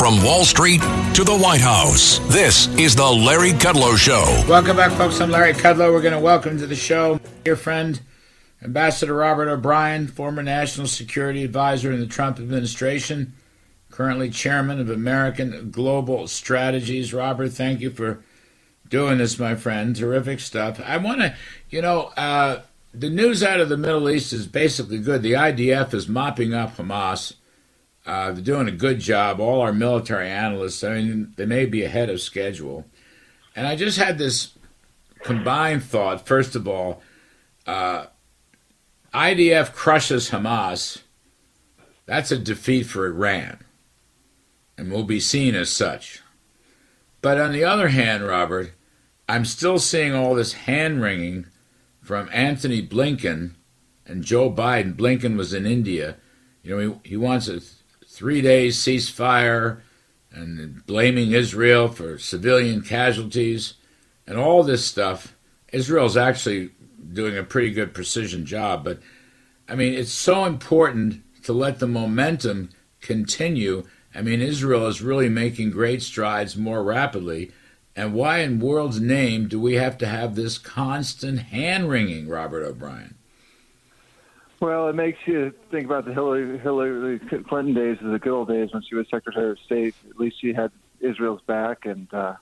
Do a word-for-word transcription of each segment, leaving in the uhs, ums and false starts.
From Wall Street to the White House, this is the Larry Kudlow Show. Welcome back, folks. I'm Larry Kudlow. We're going to welcome to the show your friend, Ambassador Robert O'Brien, former National Security Advisor in the Trump administration, currently chairman of American Global Strategies. Robert, thank you for doing this, my friend. Terrific stuff. I want to, you know, uh, the news out of the Middle East is basically good. The I D F is mopping up Hamas. Uh, they're doing a good job. All our military analysts, I mean, they may be ahead of schedule. And I just had this combined thought. First of all, uh, I D F crushes Hamas. That's a defeat for Iran and will be seen as such. But on the other hand, Robert, I'm still seeing all this hand-wringing from Anthony Blinken and Joe Biden. Blinken was in India. You know, he, he wants a three-day ceasefire and blaming Israel for civilian casualties and all this stuff. Israel's actually doing a pretty good precision job. But, I mean, it's so important to let the momentum continue. I mean, Israel is really making great strides more rapidly. And why in world's name do we have to have this constant hand-wringing, Robert O'Brien? Well, it makes you think about the Hillary, Hillary Clinton days, the good old days when she was Secretary of State. At least she had Israel's back. And uh,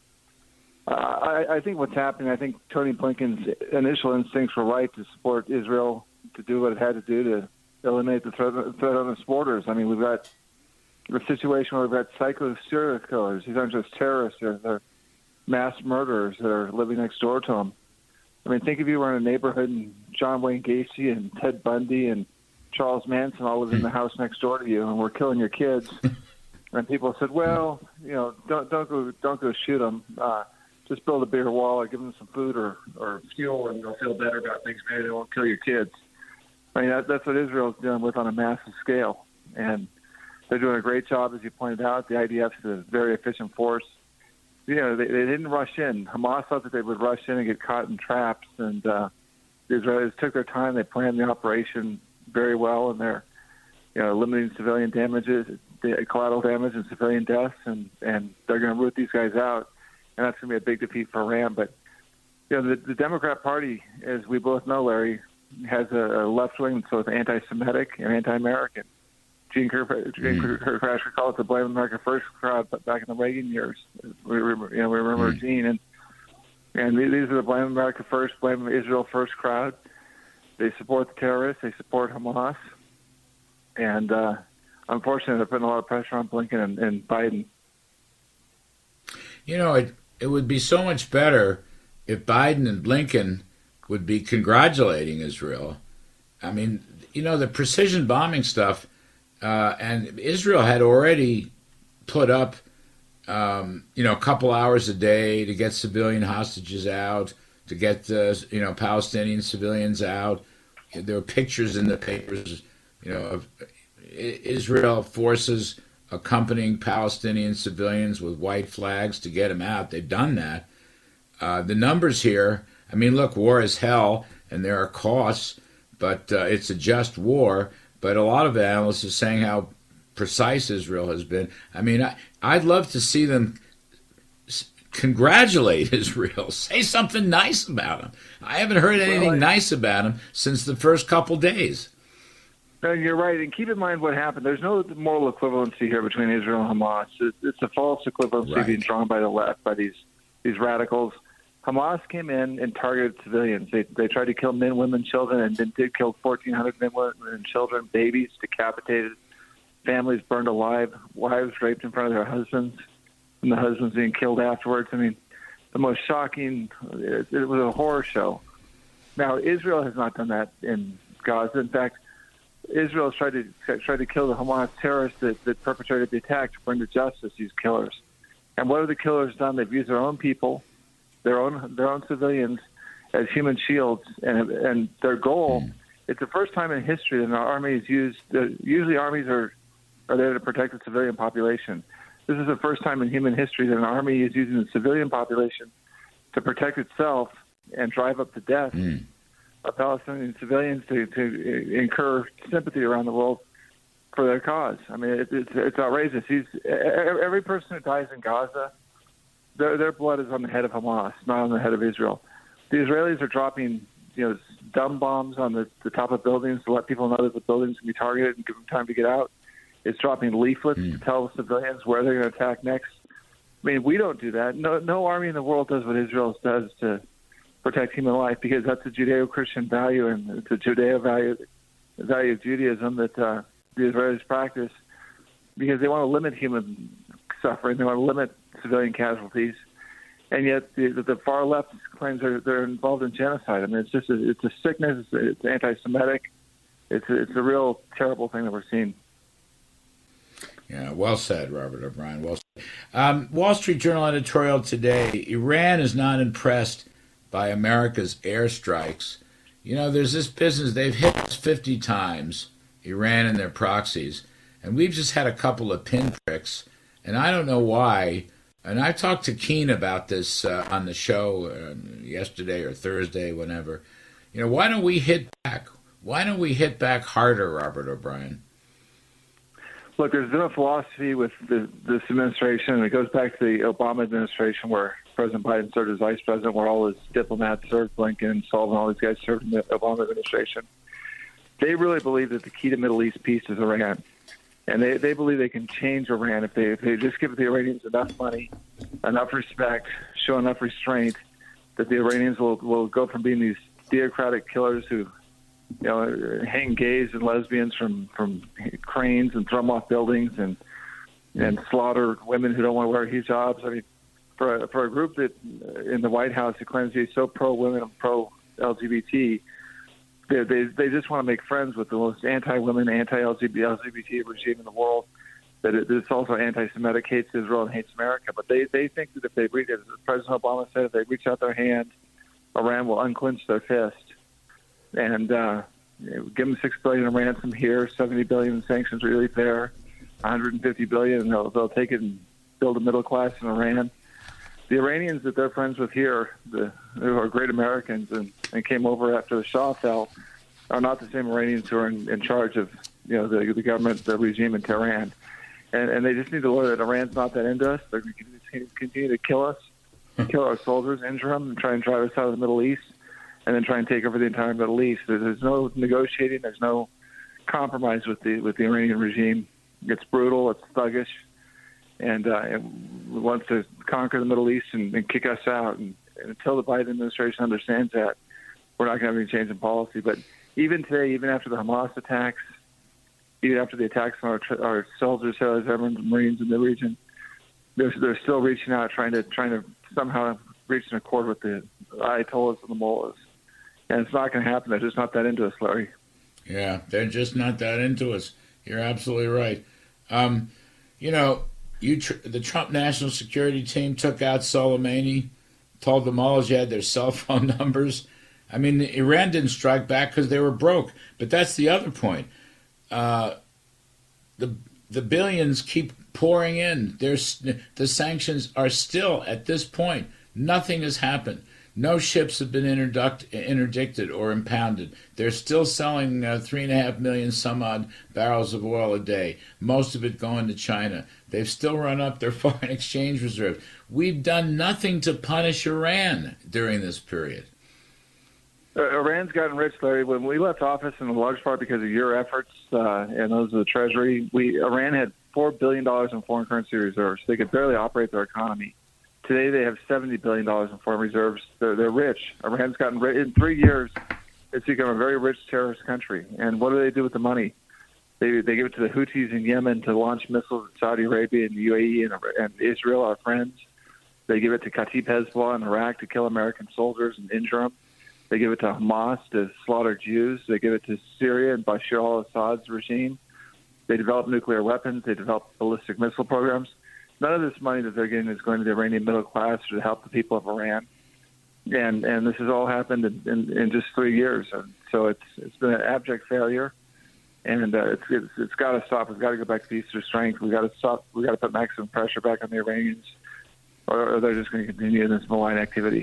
I, I think what's happening, I think Tony Blinken's initial instincts were right to support Israel, to do what it had to do to eliminate the threat, threat on its borders. I mean, we've got a situation where we've got psycho serial killers. These aren't just terrorists. They're, they're mass murderers that are living next door to them. I mean, think if you were in a neighborhood and John Wayne Gacy and Ted Bundy and Charles Manson all lived in the house next door to you and were killing your kids, and people said, "Well, you know, don't don't go don't go shoot them. Uh, just build a bigger wall or give them some food or, or fuel, and they'll feel better about things. Maybe they won't kill your kids." I mean, that, that's what Israel's dealing with on a massive scale, and they're doing a great job, as you pointed out. The I D F is a very efficient force. You know, they, they didn't rush in. Hamas thought that they would rush in and get caught in traps, and uh, the Israelis took their time. They planned the operation very well, and they're, you know, limiting civilian damages, the collateral damage, and civilian deaths, and, and they're going to root these guys out, and that's going to be a big defeat for Iran. But you know, the, the Democrat Party, as we both know, Larry, has a, a left wing that's both anti-Semitic and anti-American. Gene Kirkpatrick mm. called it the Blame America First crowd, but back in the Reagan years, we remember, you know, we remember mm. Gene, and and these are the Blame America First, Blame Israel First crowd. They support the terrorists, they support Hamas, and uh, unfortunately, they're putting a lot of pressure on Blinken and, and Biden. You know, it it would be so much better if Biden and Blinken would be congratulating Israel. I mean, you know, the precision bombing stuff. Uh, and Israel had already put up, um, you know, a couple hours a day to get civilian hostages out, to get, uh, you know, Palestinian civilians out. There were pictures in the papers, you know, of Israel forces accompanying Palestinian civilians with white flags to get them out. They've done that. Uh, the numbers here, I mean, look, war is hell, and there are costs, but uh, it's a just war. But a lot of analysts are saying how precise Israel has been. I mean, I, I'd love to see them congratulate Israel, say something nice about them. I haven't heard anything well, I, nice about them since the first couple days. No, you're right. And keep in mind what happened. There's no moral equivalency here between Israel and Hamas. It, it's a false equivalency right. being drawn by the left, by these, these radicals. Hamas came in and targeted civilians. They they tried to kill men, women, children, and then did kill fourteen hundred men, women, and children, babies decapitated, families burned alive, wives raped in front of their husbands, and the husbands being killed afterwards. I mean, the most shocking, it, it was a horror show. Now, Israel has not done that in Gaza. In fact, Israel has tried to, tried to kill the Hamas terrorists that, that perpetrated the attack to bring to justice these killers. And what have the killers done? They've used their own people, their own their own civilians as human shields, and and their goal. Mm. It's the first time in history that an army is used. Uh, usually, armies are are there to protect the civilian population. This is the first time in human history that an army is using the civilian population to protect itself and drive up to death mm. of Palestinian civilians to to incur sympathy around the world. for their cause. I mean, it, it's it's outrageous. He's every person who dies in Gaza, their their blood is on the head of Hamas, not on the head of Israel. The Israelis are dropping, you know, dumb bombs on the, the top of buildings to let people know that the buildings can be targeted and give them time to get out. It's dropping leaflets mm. to tell civilians where they're going to attack next. I mean, we don't do that. No, no army in the world does what Israel does to protect human life, because that's a Judeo-Christian value, and it's a Judeo value, value of Judaism that uh, the Israelis practice, because they want to limit human suffering. They want to limit civilian casualties. And yet the, the far left claims they're, they're involved in genocide. I mean, it's just a, it's a sickness. It's, it's anti-Semitic. It's a, it's a real terrible thing that we're seeing. Yeah, well said, Robert O'Brien. Well said. Um, Wall Street Journal editorial today: Iran is not impressed by America's airstrikes. You know, there's this business. They've hit us fifty times, Iran and their proxies, and we've just had a couple of pinpricks, and I don't know why. And I talked to Keene about this uh, on the show uh, yesterday or Thursday, whenever. You know, why don't we hit back? Why don't we hit back harder, Robert O'Brien? Look, there's been a philosophy with the, this administration, and it goes back to the Obama administration, where President Biden served as vice president, where all his diplomats served, Blinken, Sullivan, all these guys served in the Obama administration. They really believe that the key to Middle East peace is Iran. And they, they believe they can change Iran if they if they just give the Iranians enough money, enough respect, show enough restraint, that the Iranians will, will go from being these theocratic killers who, you know, hang gays and lesbians from, from cranes and throw them off buildings and and slaughter women who don't want to wear hijabs. I mean, for a, for a group that in the White House that claims to be so pro-women and pro-L G B T, They, they they just want to make friends with the most anti-women, anti-L G B T regime in the world. That it, it's also anti-Semitic, hates Israel and hates America. But they, they think that if they reach, as President Obama said, if they reach out their hand, Iran will unclench their fist and uh, give them six billion dollars in ransom here, seventy billion dollars in sanctions relief there, one hundred fifty billion dollars, and they'll, they'll take it and build a middle class in Iran. The Iranians that they're friends with here, the, who are great Americans and, and came over after the Shah fell, are not the same Iranians who are in, in charge of, you know, the, the government, the regime in Tehran. And, and they just need to learn that Iran's not that into us. They're going to continue to kill us, kill our soldiers, injure them, and try and drive us out of the Middle East, and then try and take over the entire Middle East. There's no negotiating. There's no compromise with the with the Iranian regime. It's brutal. It's thuggish. And uh, it wants to conquer the Middle East and, and kick us out. And, and until the Biden administration understands that, we're not going to have any change in policy. But even today, even after the Hamas attacks, even after the attacks on our, our soldiers, sailors, airmen, Marines in the region, they're, they're still reaching out, trying to trying to somehow reach an accord with the Ayatollahs and the mullahs. And it's not going to happen. They're just not that into us, Larry. Yeah, they're just not that into us. You're absolutely right. Um, you know, you tr- the Trump National Security Team took out Soleimani, told the mullahs you had their cell phone numbers. I mean, Iran didn't strike back because they were broke. But that's the other point. Uh, the the billions keep pouring in. There's, the sanctions are still, at this point, nothing has happened. No ships have been interdict, interdicted or impounded. They're still selling uh, three and a half million some odd barrels of oil a day, most of it going to China. They've still run up their foreign exchange reserve. We've done nothing to punish Iran during this period. Uh, Iran's gotten rich, Larry. When we left office, in large part because of your efforts uh, and those of the Treasury, we Iran had four billion dollars in foreign currency reserves. They could barely operate their economy. Today, they have seventy billion dollars in foreign reserves. They're, they're rich. Iran's gotten rich. In three years, it's become a very rich terrorist country. And what do they do with the money? They they give it to the Houthis in Yemen to launch missiles at Saudi Arabia and the U A E and, and Israel, our friends. They give it to Kataib Hezbollah in Iraq to kill American soldiers and injure them. They give it to Hamas to slaughter Jews. They give it to Syria and Bashar al-Assad's regime. They develop nuclear weapons. They develop ballistic missile programs. None of this money that they're getting is going to the Iranian middle class or to help the people of Iran. And and this has all happened in, in, in just three years. And so it's it's been an abject failure, and uh, it's it's, it's got to stop. We've got to go back to peace or strength. We've got to stop. We've got to put maximum pressure back on the Iranians, or, or they're just going to continue this malign activity.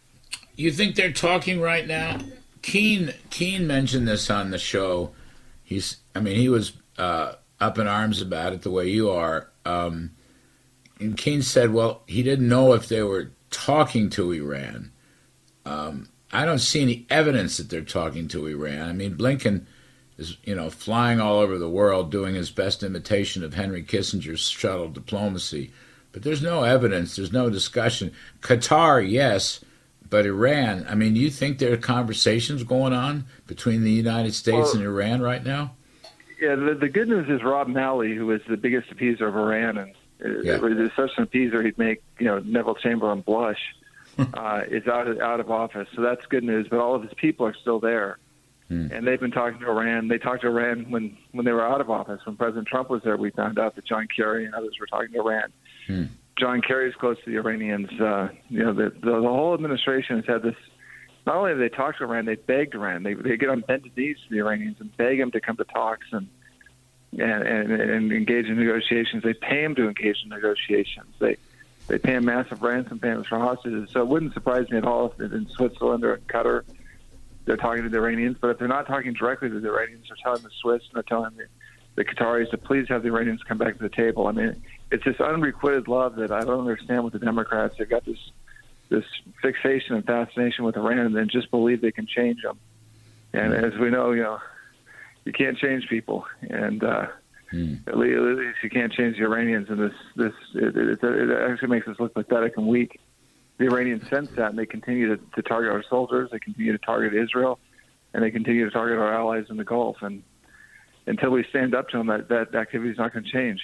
You think they're talking right now? Keene Keene mentioned this on the show. he's, I mean, he was uh, up in arms about it the way you are. Um, and Keynes said, well, he didn't know if they were talking to Iran. Um, I don't see any evidence that they're talking to Iran. I mean, Blinken is, you know, flying all over the world doing his best imitation of Henry Kissinger's shuttle diplomacy. But there's no evidence. There's no discussion. Qatar, yes, but Iran, I mean, do you think there are conversations going on between the United States well, and Iran right now? Yeah, the, the good news is Rob Malley, who is the biggest appeaser of Iran, and yeah. is such an appeaser he'd make, you know, Neville Chamberlain blush, uh, is out of, out of office. So that's good news. But all of his people are still there. Hmm. And they've been talking to Iran. They talked to Iran when, when they were out of office. When President Trump was there, we found out that John Kerry and others were talking to Iran. Hmm. John Kerry is close to the Iranians. Uh, you know, the, the, the whole administration has had this. Not only have they talked to Iran, they begged Iran. They they get on bended knees to the Iranians and beg them to come to talks and and, and, and engage in negotiations. They pay them to engage in negotiations. They they pay them massive ransom payments for hostages. So it wouldn't surprise me at all if in Switzerland or Qatar they're talking to the Iranians. But if they're not talking directly to the Iranians, they're telling the Swiss and they're telling the, the Qataris to please have the Iranians come back to the table. I mean, it's this unrequited love that I don't understand with the Democrats. They've got this this fixation and fascination with Iran and then just believe they can change them. And as we know, you know, you can't change people. And uh, mm. at, least, at least you can't change the Iranians. And this, this it, it, it actually makes us look pathetic and weak. The Iranians sense that, and they continue to, to target our soldiers. They continue to target Israel, and they continue to target our allies in the Gulf. And until we stand up to them, that, that activity is not going to change.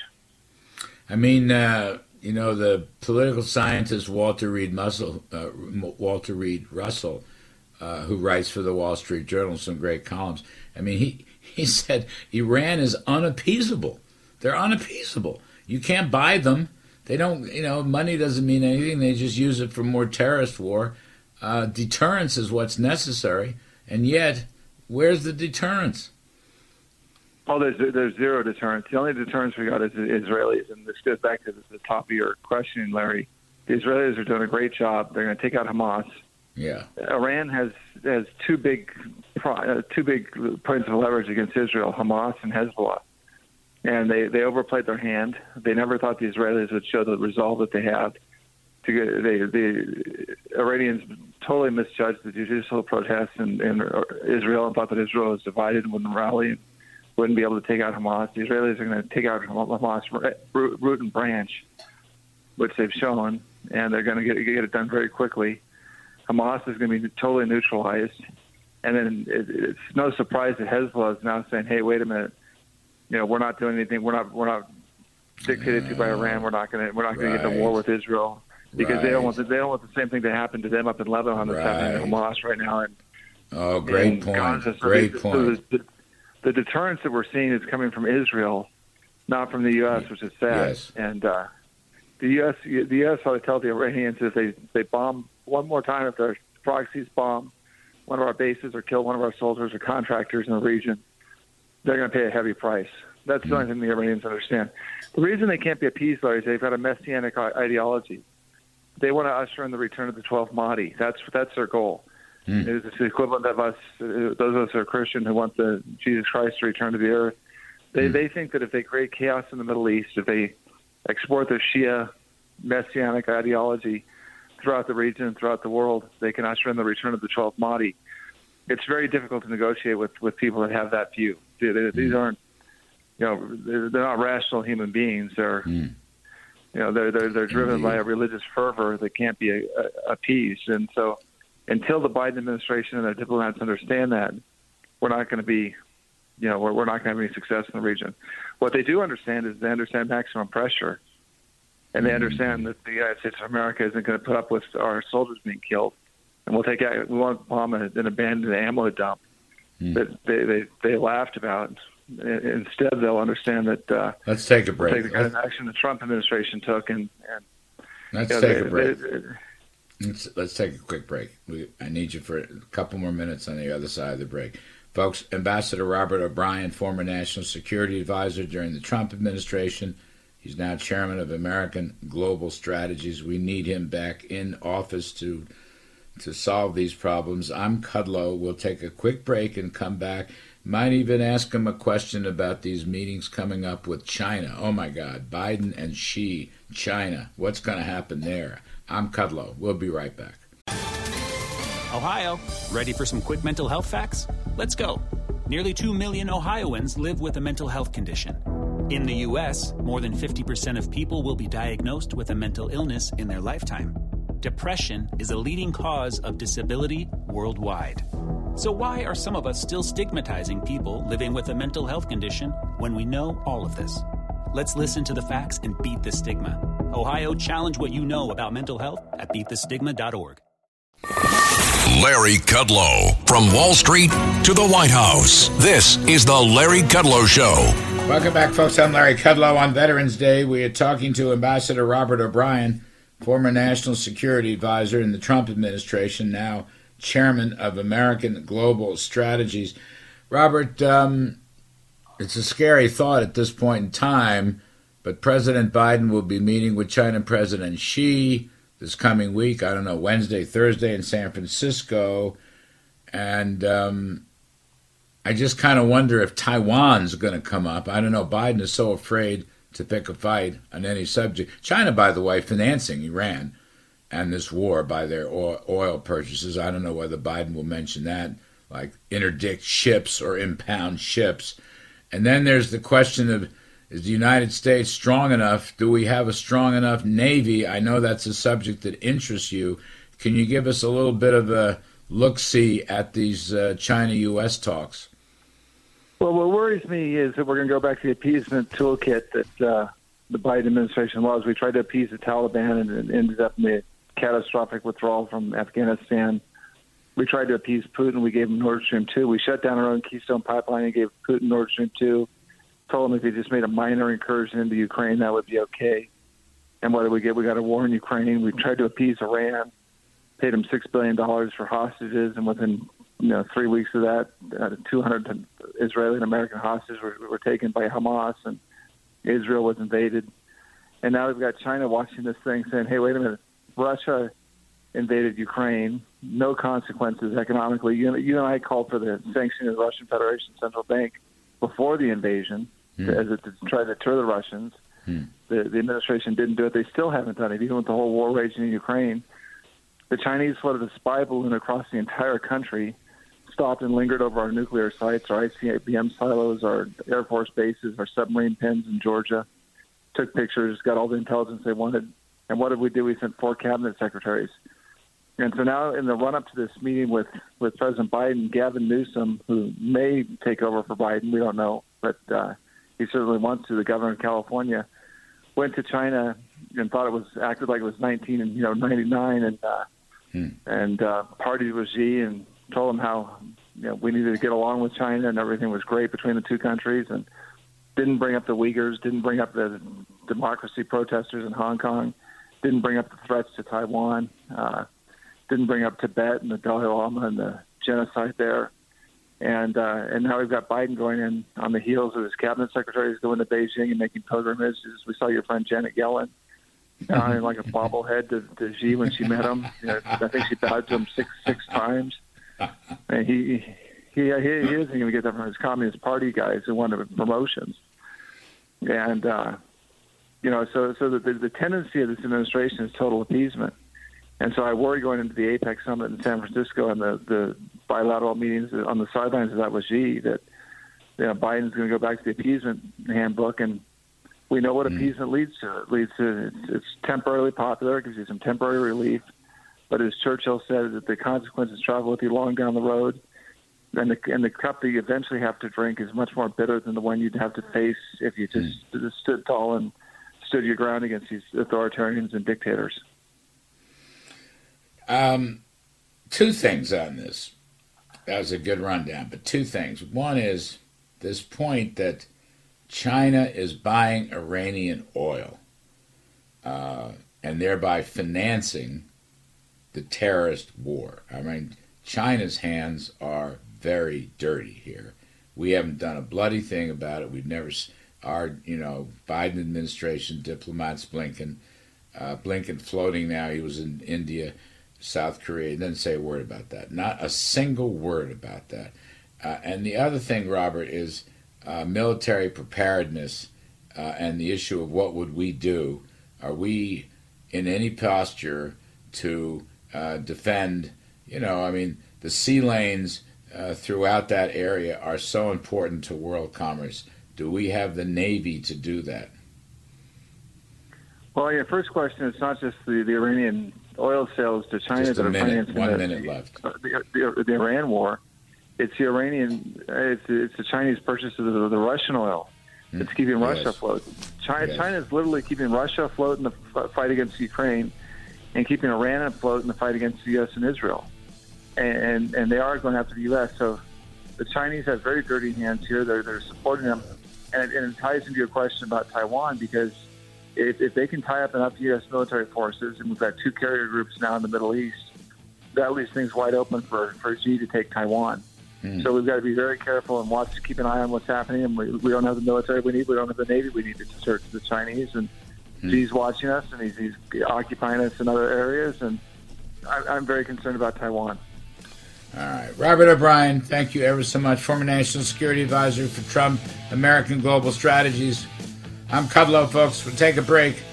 I mean, uh, you know, the political scientist Walter Reed Russell, uh, Walter Reed Russell, uh, who writes for the Wall Street Journal, some great columns. I mean, he, he said Iran is unappeasable. They're unappeasable. You can't buy them. They don't, you know, money doesn't mean anything. They just use it for more terrorist war. Uh, deterrence is what's necessary. And yet, where's the deterrence? Oh, there's there's zero deterrence. The only deterrence we got is the Israelis, and this goes back to the, the top of your question, Larry. The Israelis are doing a great job. They're going to take out Hamas. Yeah. Iran has has two big uh, two big points of leverage against Israel: Hamas and Hezbollah. And they, they overplayed their hand. They never thought the Israelis would show the resolve that they have. To get, they, the Iranians totally misjudged the judicial protests in, in Israel and thought that Israel was divided and wouldn't rally, wouldn't be able to take out Hamas. The Israelis are going to take out Hamas root, root and branch, which they've shown, and they're going to get, get it done very quickly. Hamas is going to be totally neutralized. And then it, it's no surprise that Hezbollah is now saying, hey, wait a minute. You know, we're not doing anything. We're not. We're not dictated to by Iran. We're not going to. We're not going right. to get to war with Israel because right. they don't want. The, they don't want the same thing to happen to them up in Lebanon that's right. happening to Hamas right now. And oh, great and point. Gaza. So great the, point. So the, the deterrence that we're seeing is coming from Israel, not from the U S, which is sad. Yes. And uh, the U S. The U S ought to tell the Iranians if they they bomb one more time, if their proxies bomb one of our bases or kill one of our soldiers or contractors in the region, they're going to pay a heavy price. That's the only thing the Iranians understand. The reason they can't be appeased, Larry, is they've got a messianic ideology. They want to usher in the return of the twelfth Mahdi. That's that's their goal. Mm. It's the equivalent of us, those of us who are Christian who want the Jesus Christ to return to the earth. They mm. they think that if they create chaos in the Middle East, if they export their Shia messianic ideology throughout the region and throughout the world, they can usher in the return of the twelfth Mahdi. It's very difficult to negotiate with, with people that have that view. They, they, these aren't, you know, they're, they're not rational human beings. They're, mm. you know, they're they're, they're driven Indeed. by a religious fervor that can't be a, a, appeased. And so, until the Biden administration and their diplomats understand that, we're not going to be, you know, we're, we're not going to have any success in the region. What they do understand is they understand maximum pressure, and they mm. understand that the United States of America isn't going to put up with our soldiers being killed. And we'll take we won't bomb an abandoned ammo dump mm. that they, they they laughed about. Instead, they'll understand that. Uh, let's take a break. We'll take the kind of action the Trump administration took, and, and let's you know, take they, a break. They, they, let's, let's take a quick break. We, I need you for a couple more minutes on the other side of the break, folks. Ambassador Robert O'Brien, former national security advisor during the Trump administration. He's now chairman of American Global Strategies. We need him back in office to. to solve these problems. I'm Kudlow. We'll take a quick break and come back Might even ask him a question about these meetings coming up with China. Oh my God, Biden and Xi, China. What's going to happen there? I'm Kudlow. We'll be right back. Ohio, ready for some quick mental health facts? Let's go. Nearly two million Ohioans live with a mental health condition. In the U S, more than fifty percent of people will be diagnosed with a mental illness in their lifetime. Depression is a leading cause of disability worldwide. So why are some of us still stigmatizing people living with a mental health condition when we know all of this? Let's listen to the facts and beat the stigma. Ohio, challenge what you know about mental health at beat the stigma dot org. Larry Kudlow, from Wall Street to the White House. This is the Larry Kudlow Show. Welcome back, folks. I'm Larry Kudlow. On Veterans Day, we are talking to Ambassador Robert O'Brien, former National Security Advisor in the Trump administration, now Chairman of American Global Strategies. Robert, um, it's a scary thought at this point in time, but President Biden will be meeting with China President Xi this coming week, I don't know, Wednesday, Thursday in San Francisco. And um, I just kind of wonder if Taiwan's going to come up. I don't know. Biden is so afraid to pick a fight on any subject. China, by the way, financing Iran and this war by their oil purchases. I don't know whether Biden will mention that, like interdict ships or impound ships. And then there's the question of, is the United States strong enough? Do we have a strong enough Navy? I know that's a subject that interests you. Can you give us a little bit of a look-see at these uh, China-U S talks? Well, what worries me is that we're going to go back to the appeasement toolkit that uh, the Biden administration was. We tried to appease the Taliban, and it ended up in the catastrophic withdrawal from Afghanistan. We tried to appease Putin. We gave him Nord Stream two. We shut down our own Keystone Pipeline and gave Putin Nord Stream two. Told him if he just made a minor incursion into Ukraine, that would be okay. And what did we get? We got a war in Ukraine. We tried to appease Iran, paid him six billion dollars for hostages, and within you know three weeks of that, uh, two hundred Israeli and American hostages were, were taken by Hamas, and Israel was invaded. And now we've got China watching this thing saying, hey, wait a minute, Russia invaded Ukraine, no consequences economically. You, you and I called for the sanctioning of the Russian Federation Central Bank before the invasion, mm. as it to try to deter the Russians. Mm. The, the administration didn't do it. They still haven't done it, even with the whole war raging in Ukraine. The Chinese floated a spy balloon across the entire country, stopped and lingered over our nuclear sites, our I C B M silos, our Air Force bases, our submarine pins in Georgia, took pictures, got all the intelligence they wanted. And what did we do? We sent four cabinet secretaries. And so now in the run-up to this meeting with, with President Biden, Gavin Newsom, who may take over for Biden, we don't know, but uh, he certainly wants to, the governor of California, went to China and thought it was, acted like it was nineteen and, you know, ninety-nine and, uh, hmm. and uh, partied with Xi and told him how, you know, we needed to get along with China and everything was great between the two countries, and didn't bring up the Uyghurs, didn't bring up the democracy protesters in Hong Kong, didn't bring up the threats to Taiwan, uh, didn't bring up Tibet and the Dalai Lama and the genocide there. And uh, and now we've got Biden going in on the heels of his cabinet secretaries going to Beijing and making pilgrimages. We saw your friend Janet Yellen bowing like a bobblehead to, to Xi when she met him. You know, I think she bowed to him six six times. And he he he, he isn't going to get that from his Communist Party guys who wanted promotions. And uh, you know, so so the, the tendency of this administration is total appeasement. And so I worry going into the APEC summit in San Francisco and the, the bilateral meetings on the sidelines of that with Xi that you know, Biden's going to go back to the appeasement handbook, and we know what mm. appeasement leads to. It leads to it's, it's temporarily popular, it gives you some temporary relief, but as Churchill said, that the consequences travel with you long down the road, and the and the cup that you eventually have to drink is much more bitter than the one you'd have to face if you just, mm. just stood tall and stood your ground against these authoritarians and dictators. Um, two things on this. That was a good rundown, but two things. One is this point that China is buying Iranian oil uh, and thereby financing the terrorist war. I mean, China's hands are very dirty here. We haven't done a bloody thing about it. We've never, our, you know, Biden administration, diplomats, Blinken, uh, Blinken floating now, he was in India, South Korea, he didn't say a word about that. Not a single word about that. Uh, and the other thing, Robert, is uh, military preparedness uh, and the issue of what would we do. Are we in any posture to uh, defend, you know, I mean, the sea lanes uh, throughout that area are so important to world commerce. Do we have the Navy to do that? Well, your first question, it's not just the, the Iranian oil sales to China Just a that are minute, financing one the, minute left. The, the, the Iran war. It's the Iranian, it's, it's the Chinese purchase of the, the Russian oil. It's keeping Russia Yes. afloat. China, Yes. China is literally keeping Russia afloat in the f- fight against Ukraine and keeping Iran afloat in the fight against the U S and Israel. And, and they are going after the U S. So the Chinese have very dirty hands here. They're, they're supporting them. And it, and it ties into your question about Taiwan, because if, if they can tie up enough U S military forces, and we've got two carrier groups now in the Middle East, that leaves things wide open for, for Xi to take Taiwan. Mm. So we've got to be very careful and watch, keep an eye on what's happening. And we, we don't have the military we need. We don't have the Navy we need to search the Chinese. And mm. Xi's watching us, and he's, he's occupying us in other areas. And I, I'm very concerned about Taiwan. All right. Robert O'Brien, thank you ever so much. Former National Security Advisor for Trump, American Global Strategies. I'm Kudlow, folks. We'll take a break.